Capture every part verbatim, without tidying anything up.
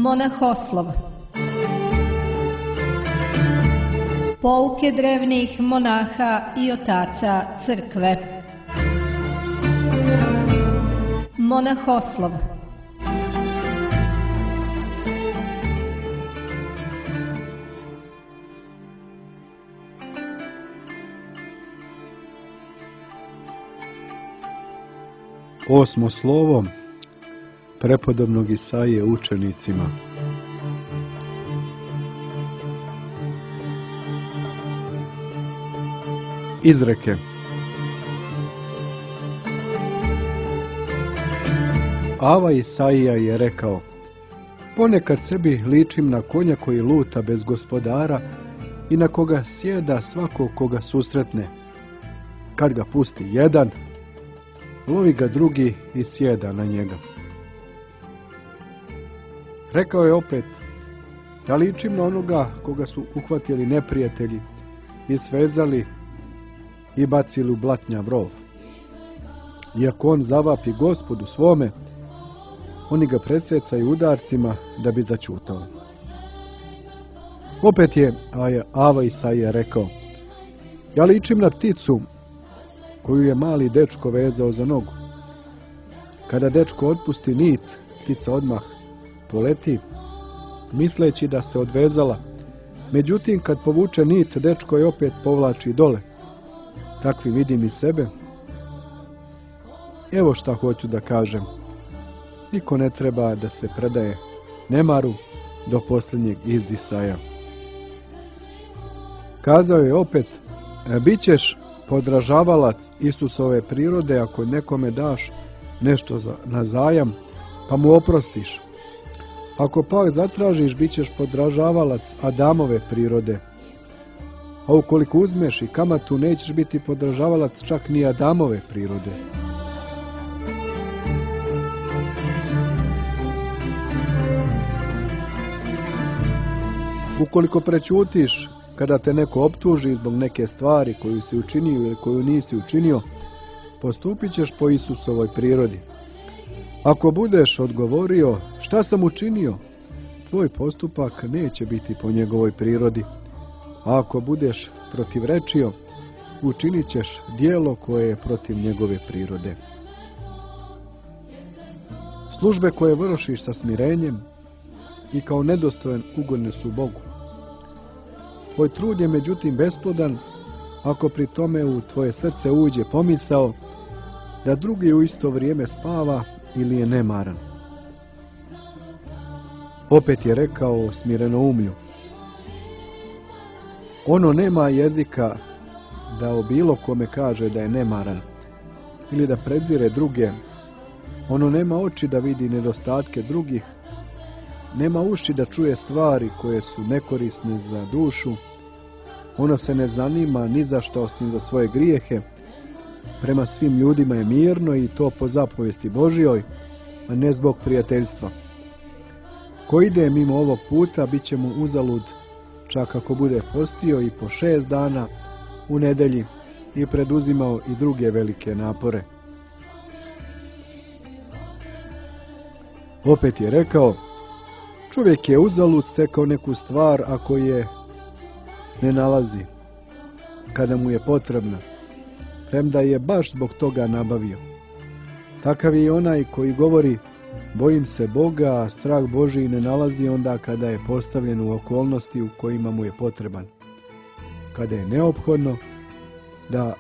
Monahoslov. Pouke drevnih monaha i otaca crkve. Monahoslov. Osmo slovo prepodobnog Isaije učenicima. Izreke. Ava Isaija je rekao: ponekad sebi ličim na konja koji luta bez gospodara i na koga sjeda svako koga susretne. Kad ga pusti jedan, lovi ga drugi i sjeda na njega. Rekao je opet: ja ličim na onoga koga su uhvatili neprijatelji i svezali i bacili u blatnjav rov. Iako on zavapi Gospodu svome, oni ga presecaju udarcima da bi začutao. Opet je Ava Isaija rekao: ja ličim na pticu koju je mali dečko vezao za nogu. Kada dečko otpusti nit, ptica odmah poleti, misleći da se odvezala. Međutim, kad povuče nit, dečko je opet povlači dole. Takvi vidim i sebe. Evo šta hoću da kažem. Niko ne treba da se predaje nemaru do posljednjeg izdisaja. Kazao je opet: bit ćeš podražavalac Isusove prirode ako nekome daš nešto za, na zajam, pa mu oprostiš. Ako pak zatražiš, bit ćeš podražavalac Adamove prirode. A ukoliko uzmeš i kamatu, nećeš biti podražavalac čak ni Adamove prirode. Ukoliko prećutiš kada te neko optuži zbog neke stvari koju si učinio ili koju nisi učinio, postupit ćeš po Isusovoj prirodi. Ako budeš odgovorio: šta sam učinio, tvoj postupak neće biti po njegovoj prirodi. A ako budeš protivrečio, učinit ćeš djelo koje je protiv njegove prirode. Službe koje vršiš sa smirenjem i kao nedostojan ugodne su Bogu. Tvoj trud je međutim besplodan ako pri tome u tvoje srce uđe pomisao da drugi u isto vrijeme spava ili je nemaran. Opet je rekao smirenoumlju: ono nema jezika da o bilo kome kaže da je nemaran ili da prezire druge. Ono nema oči da vidi nedostatke drugih, nema uši da čuje stvari koje su nekorisne za dušu. Ono se ne zanima ni za što osim za svoje grijehe. Prema svim ljudima je mirno i to po zapovesti Božjoj, a ne zbog prijateljstva. Ko ide mimo ovog puta, bit će mu uzalud, čak ako bude postio i po šest dana u nedelji i preduzimao i druge velike napore. Opet je rekao: čovjek je uzalud stekao neku stvar ako je ne nalazi kada mu je potrebna, premda je baš zbog toga nabavio. Takav je i onaj koji govori: bojim se Boga, a strah Božji ne nalazi onda kada je postavljen u okolnosti u kojima mu je potreban. Kada je neophodno da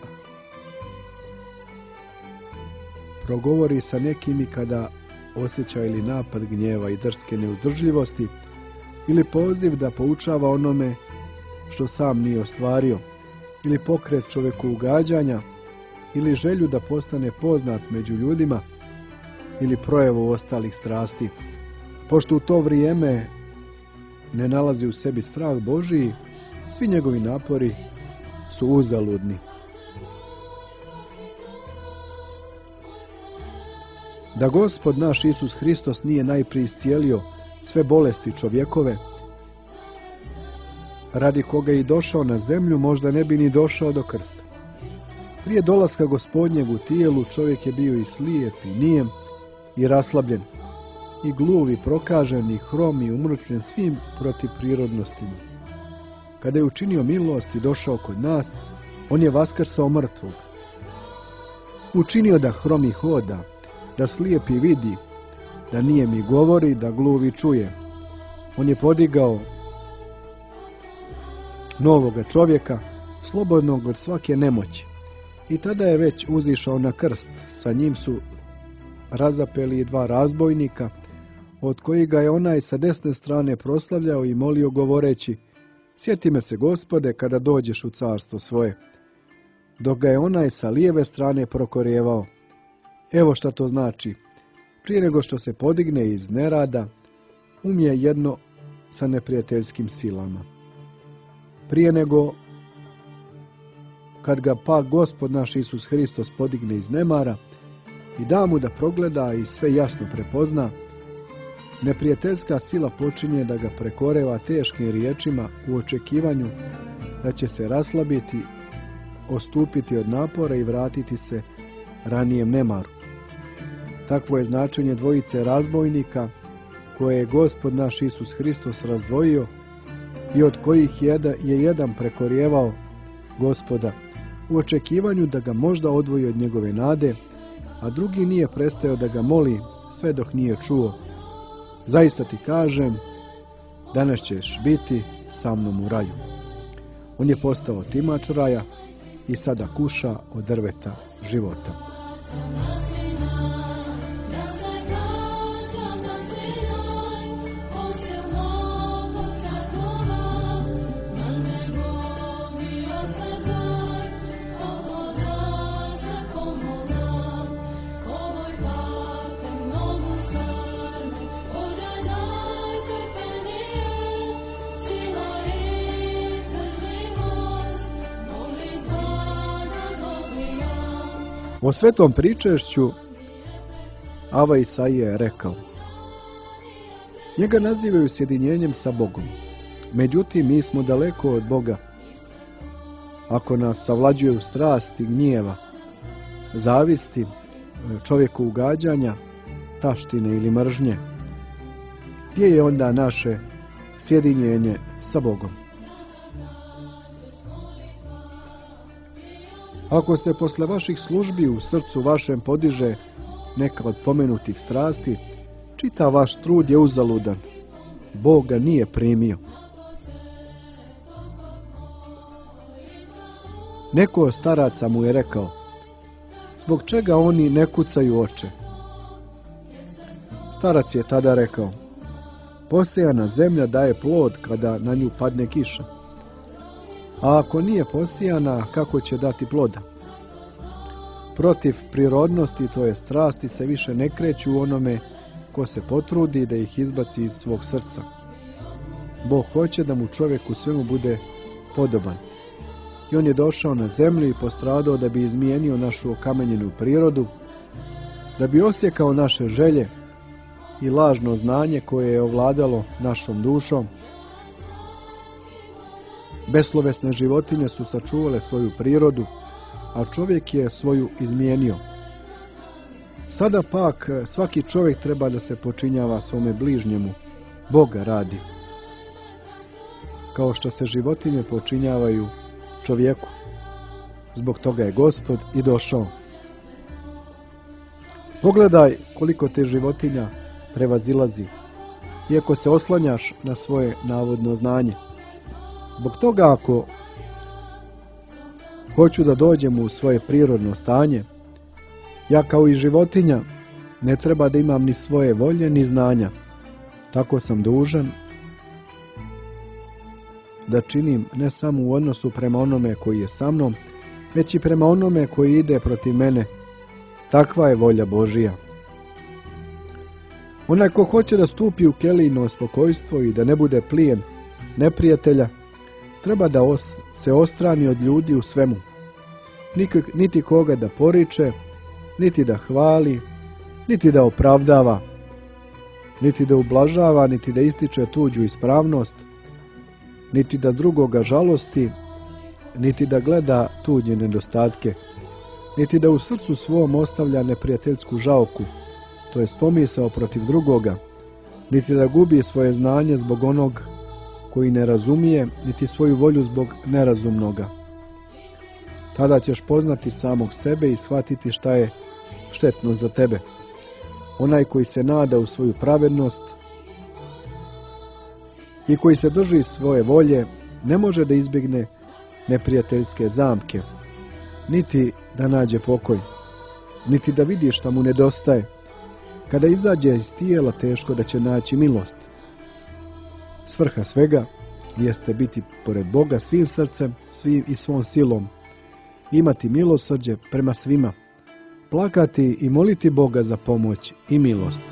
progovori sa nekim i kada osjeća ili napad gnjeva i drske neuzdržljivosti, ili poziv da poučava onome što sam nije ostvario, ili pokret čovjeku ugađanja, ili želju da postane poznat među ljudima, ili projevu ostalih strasti. Pošto u to vrijeme ne nalazi u sebi strah Božiji, svi njegovi napori su uzaludni. Da Gospod naš Isus Hristos nije najprije iscijelio sve bolesti čovjekove, radi koga je i došao na zemlju, možda ne bi ni došao do krsta. Prije dolaska Gospodnjeg u tijelu čovjek je bio i slijep i nijem i raslabljen. i gluvi, prokaženi, hrom i umrtljen svim protivprirodnostima. Kada je učinio milost i došao kod nas, on je vaskrsao mrtvog. Učinio da hromi hoda, da slijepi vidi, da nijemi govori, da gluvi čuje. On je podigao novoga čovjeka, slobodnog od svake nemoći. I tada je već uzišao na krst. Sa njim su razapeli i dva razbojnika, od kojih ga je onaj sa desne strane proslavljao i molio govoreći: sjeti me se, Gospode, kada dođeš u carstvo svoje. Dok ga je onaj sa lijeve strane prokorjevao. Evo šta to znači. Prije nego što se podigne iz nerada, umije jedno sa neprijateljskim silama. Prije nego kad ga pa Gospod naš Isus Hristos podigne iz nemara i da mu da progleda i sve jasno prepozna, neprijateljska sila počinje da ga prekoreva teškim riječima u očekivanju da će se raslabiti, ostupiti od napora i vratiti se ranijem nemaru. Takvo je značenje dvojice razbojnika koje je Gospod naš Isus Hristos razdvojio i od kojih je jedan prekorjevao Gospoda u očekivanju da ga možda odvoji od njegove nade, a drugi nije prestajao da ga moli sve dok nije čuo: zaista ti kažem, danas ćeš biti sa mnom u raju. On je postao timač raja i sada kuša od drveta života. O svetom pričešću Ava Isaija je rekao: njega nazivaju sjedinjenjem sa Bogom, međutim mi smo daleko od Boga. Ako nas savlađuju strasti, gnjeva, zavisti, čovjeku ugađanja, taštine ili mržnje, gdje je onda naše sjedinjenje sa Bogom? Ako se posle vaših službi u srcu vašem podiže neka od pomenutih strasti, čitav vaš trud je uzaludan. Bog ga nije primio. Neko od staraca mu je rekao: zbog čega oni ne kucaju oče? Starac je tada rekao: posejana zemlja daje plod kada na nju padne kiša. A ako nije posijana, kako će dati ploda? Protiv prirodnosti, to je strasti, se više ne kreću u onome ko se potrudi da ih izbaci iz svog srca. Bog hoće da mu čovjek u svemu bude podoban. I on je došao na zemlju i postradao da bi izmijenio našu okamenjenu prirodu, da bi osjekao naše želje i lažno znanje koje je ovladalo našom dušom. Beslovesne životinje su sačuvale svoju prirodu, a čovjek je svoju izmijenio. Sada pak svaki čovjek treba da se počinjava svome bližnjemu, Boga radi. Kao što se životinje počinjavaju čovjeku. Zbog toga je Gospod i došao. Pogledaj koliko te životinja prevazilazi, iako se oslanjaš na svoje navodno znanje. Zbog toga, ako hoću da dođem u svoje prirodno stanje, ja kao i životinja ne treba da imam ni svoje volje ni znanja. Tako sam dužan da činim ne samo u odnosu prema onome koji je sa mnom, već i prema onome koji ide protiv mene. Takva je volja Božija. Onaj ko hoće da stupi u kelijino spokojstvo i da ne bude plijen neprijatelja, treba da os, se ostrani od ljudi u svemu. Nikak, niti koga da poriče, niti da hvali, niti da opravdava, niti da ublažava, niti da ističe tuđu ispravnost, niti da drugoga žalosti, niti da gleda tuđe nedostatke, niti da u srcu svom ostavlja neprijateljsku žalku, to je pomisao protiv drugoga, niti da gubi svoje znanje zbog onog koji ne razumije, niti svoju volju zbog nerazumnoga. Tada ćeš poznati samog sebe i shvatiti šta je štetno za tebe. Onaj koji se nada u svoju pravednost i koji se drži svoje volje, ne može da izbjegne neprijateljske zamke, niti da nađe pokoj, niti da vidi šta mu nedostaje. Kada izađe iz tijela, teško da će naći milost. Svrha svega jeste biti pored Boga svim srcem, svim i svom silom, imati milosrđe prema svima, plakati i moliti Boga za pomoć i milost.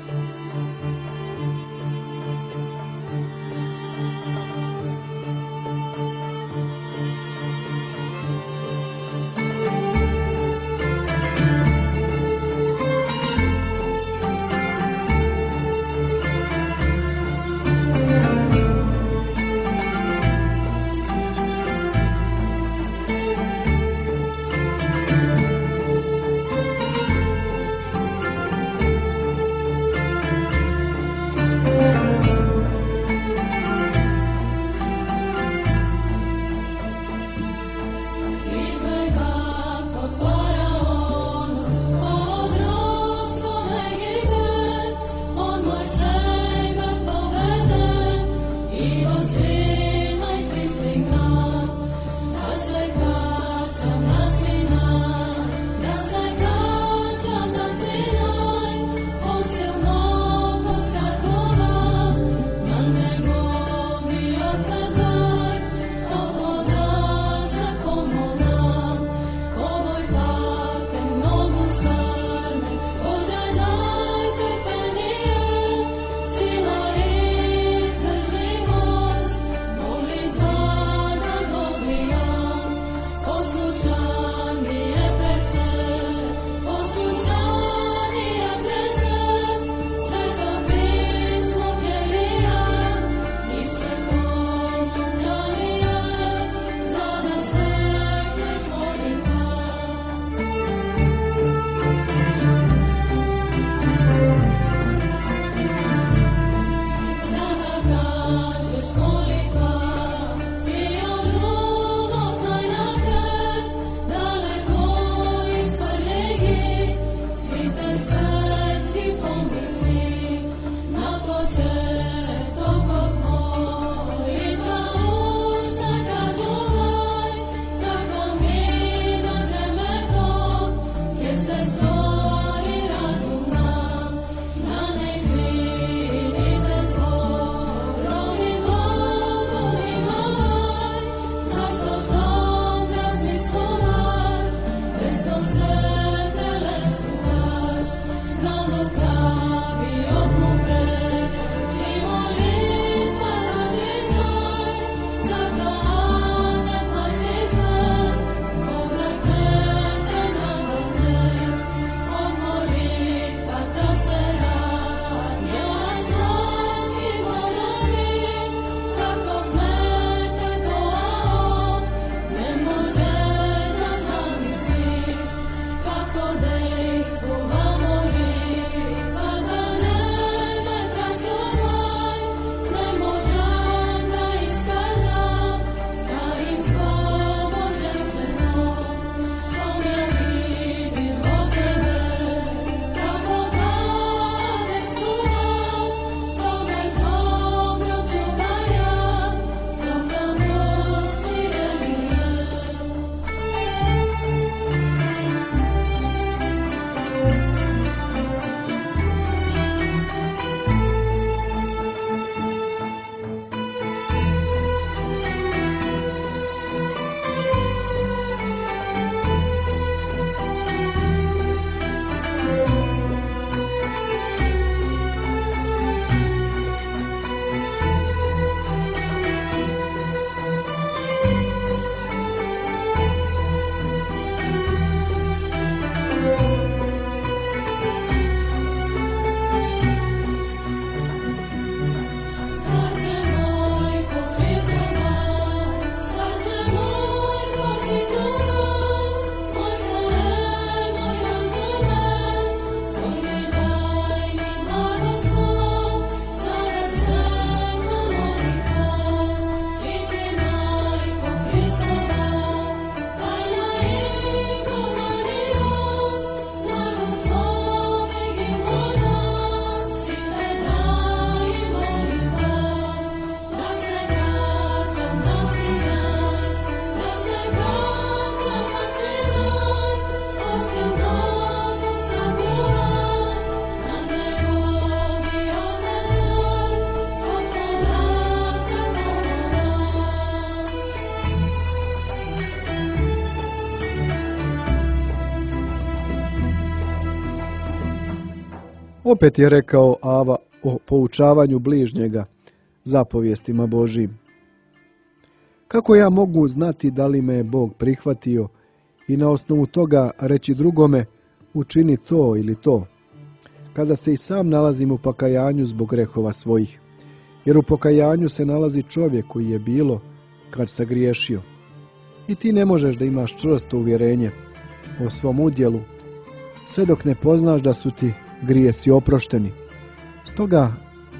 Opet je rekao Ava o poučavanju bližnjega zapovjestima Božjim. Kako ja mogu znati da li me je Bog prihvatio i na osnovu toga reći drugome učini to ili to, kada se i sam nalazim u pokajanju zbog grehova svojih? Jer u pokajanju se nalazi čovjek koji je bilo kad sagriješio. I ti ne možeš da imaš čvrsto uvjerenje o svom udjelu, sve dok ne poznaš da su ti grijesi oprošteni. Stoga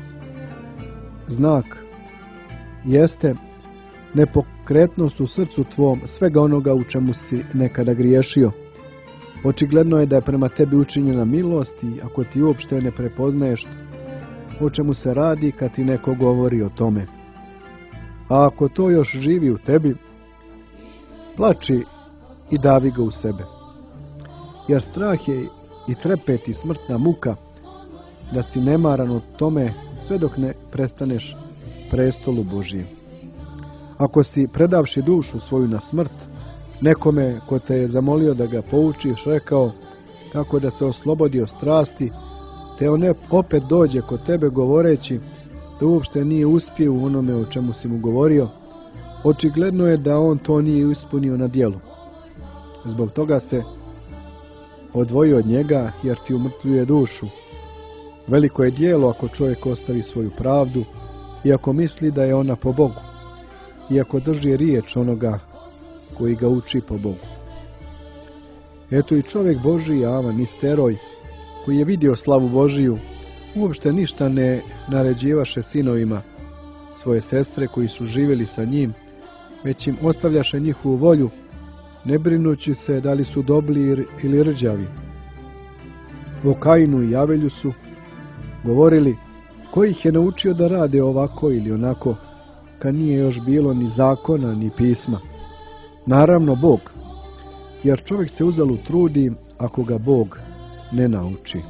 znak jeste nepokretnost u srcu tvom svega onoga u čemu si nekada griješio. Očigledno je da je prema tebi učinjena milost i ako ti uopšte ne prepoznaješ o čemu se radi kad ti neko govori o tome. A ako to još živi u tebi, plači i davi ga u sebe. Jer strah je i trepet i smrtna muka da si nemaran od tome sve dok ne prestaneš prestolu Božjem. Ako si predavši dušu svoju na smrt, nekome ko te je zamolio da ga poučiš, rekao kako da se oslobodi od strasti, te on opet dođe kod tebe govoreći da uopšte nije uspio u onome o čemu si mu govorio, očigledno je da on to nije ispunio na djelu. Zbog toga se odvoji od njega jer ti umrtvljuje dušu. Veliko je djelo ako čovjek ostavi svoju pravdu i ako misli da je ona po Bogu, i ako drži riječ onoga koji ga uči po Bogu. Eto i čovjek Božji, Avan, isteroj, koji je vidio slavu Božiju, uopšte ništa ne naređivaše sinovima svoje sestre koji su živjeli sa njim, već im ostavljaše njihovu volju, ne brinući se da li su dobri ili rđavi. O Kainu i Avelju su govorili ko ih je naučio da rade ovako ili onako, kad nije još bilo ni zakona ni pisma. Naravno Bog, jer čovjek se uzalud trudi ako ga Bog ne nauči.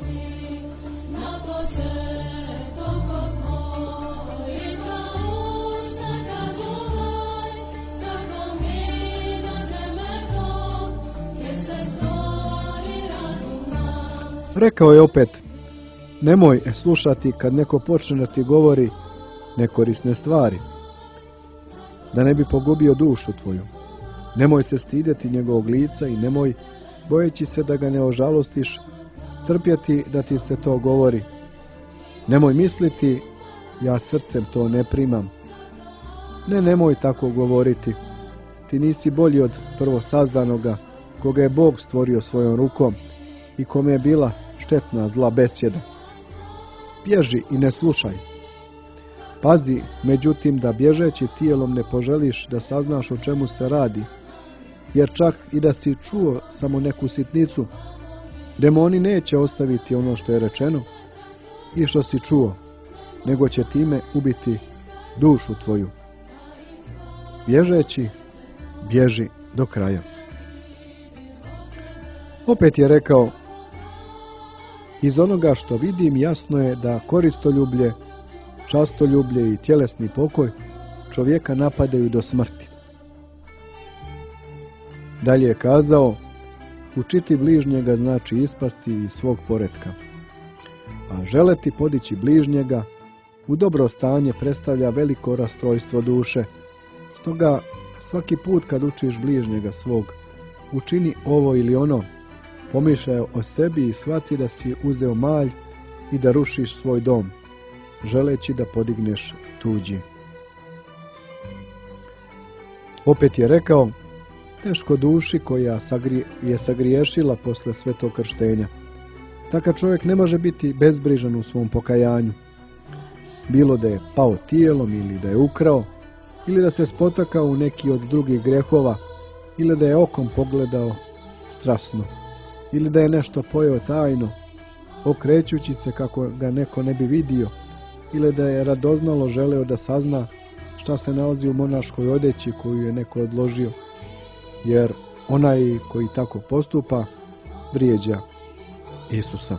Rekao je opet, nemoj slušati kad neko počne da ti govori nekorisne stvari, da ne bi pogubio dušu tvoju. Nemoj se stidjeti njegovog lica i nemoj, bojeći se da ga ne ožalostiš, trpjeti da ti se to govori. Nemoj misliti, ja srcem to ne primam. Ne, nemoj tako govoriti. Ti nisi bolji od prvosazdanoga, koga je Bog stvorio svojom rukom i kome je bila štetna zla besjeda. Bježi i ne slušaj. Pazi, međutim, da bježeći tijelom ne poželiš da saznaš o čemu se radi, jer čak i da si čuo samo neku sitnicu, demoni neće ostaviti ono što je rečeno i što si čuo, nego će time ubiti dušu tvoju. Bježeći, bježi do kraja. Opet je rekao, iz onoga što vidim jasno je da koristoljublje, častoljublje i tjelesni pokoj čovjeka napadaju do smrti. Dalje je kazao, učiti bližnjega znači ispasti iz svog poretka, a želeti podići bližnjega u dobro stanje predstavlja veliko rastrojstvo duše. Stoga svaki put kad učiš bližnjega svog, učini ovo ili ono, pomišljaj o sebi i shvati da si uzeo malj i da rušiš svoj dom, želeći da podigneš tuđi. Opet je rekao, teško duši koja je sagriješila posle svetog krštenja. Takav čovjek ne može biti bezbrižan u svom pokajanju. Bilo da je pao tijelom ili da je ukrao, ili da se spotakao u neki od drugih grehova, ili da je okom pogledao strasno, ili da je nešto pojeo tajno, okrećući se kako ga neko ne bi vidio, ili da je radoznalo želeo da sazna šta se nalazi u monaškoj odeći koju je neko odložio, jer onaj koji tako postupa vrijeđa Isusa.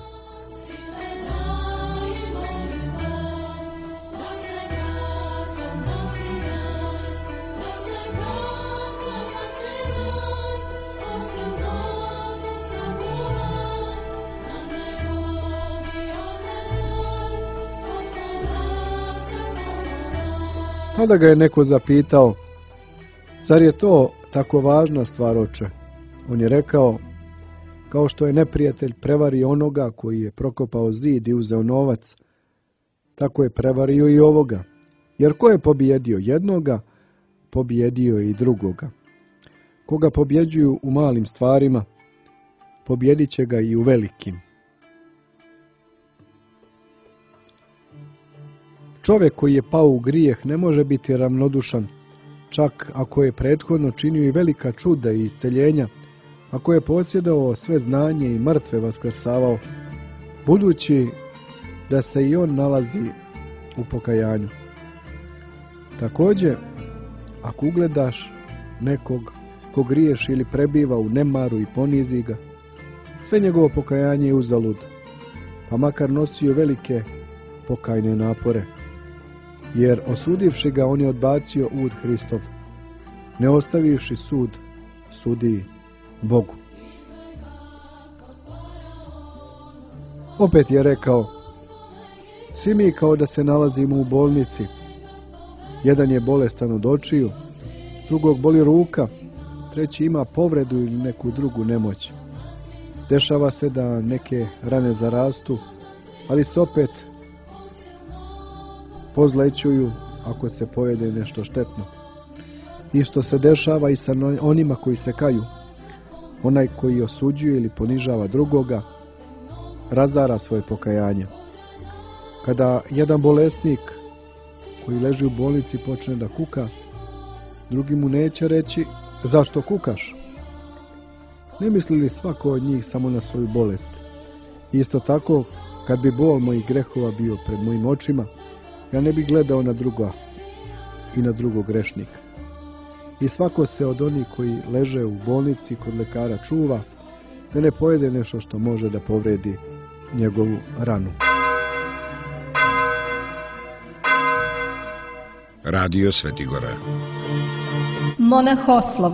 Tada ga je neko zapitao: zar je to tako važna stvar, oče? On je rekao: kao što je neprijatelj prevario onoga koji je prokopao zid i uzeo novac, tako je prevario i ovoga. Jer ko je pobjedio jednoga, pobjedio je i drugoga. Koga pobjeđuju u malim stvarima, pobjedit će ga i u velikim. Čovjek koji je pao u grijeh ne može biti ravnodušan, čak ako je prethodno činio i velika čuda i isceljenja, ako je posjedovao sve znanje i mrtve vaskrsavao, budući da se i on nalazi u pokajanju. Također, ako ugledaš nekog ko griješi ili prebiva u nemaru i ponizi ga, sve njegovo pokajanje je uzalud, pa makar nosio velike pokajne napore, jer osudivši ga on je odbacio ud Hristov, ne ostavivši sud sudi Bogu. Opet je rekao: svi mi kao da se nalazimo u bolnici. Jedan je bolestan od očiju, drugog boli ruka, treći ima povredu ili neku drugu nemoć. Dešava se da neke rane zarastu, ali se opet pozlećuju ako se pojede nešto štetno. Isto se dešava i sa onima koji se kaju. Onaj koji osuđuje ili ponižava drugoga, razara svoje pokajanje. Kada jedan bolesnik koji leži u bolnici počne da kuka, drugi mu neće reći: zašto kukaš? Ne misli li svako od njih samo na svoju bolest? Isto tako, kad bi bol mojih grehova bio pred mojim očima, ja ne bi gledao na druga i na drugog grešnika. I svako se od onih koji leže u bolnici kod lekara čuva da ne pojede nešto što može da povredi njegovu ranu. Radio Svetigora. Monahoslov.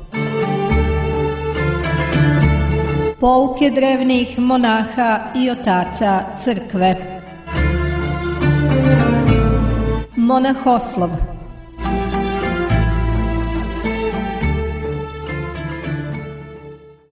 Pouke drevnih monaha i otaca crkve. Monahoslov.